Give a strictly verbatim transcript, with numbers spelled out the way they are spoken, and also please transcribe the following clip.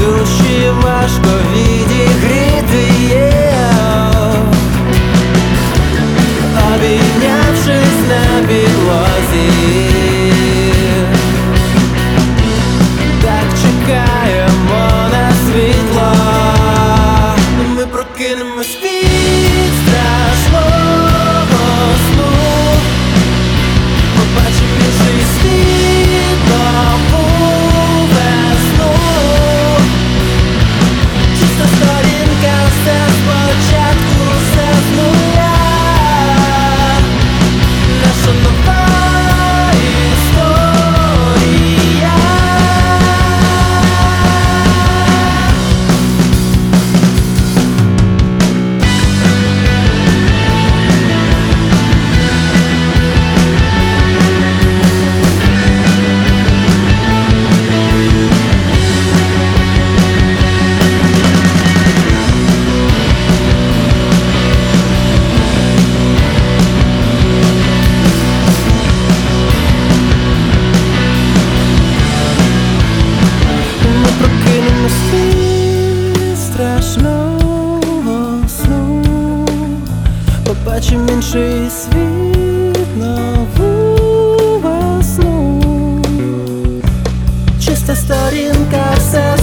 душі важко відігріти є, обійнявшись на підлозі, так чекаємо на світло. Ми прокинемось від страшного сну, побачимо інший світ, нову весну. Чиста сторінка, все спочатку, все з нуля. Наша нова історія. Ми прокинемось від страшного сну, побачим інший світ, нову весну. Чиста сторінка, все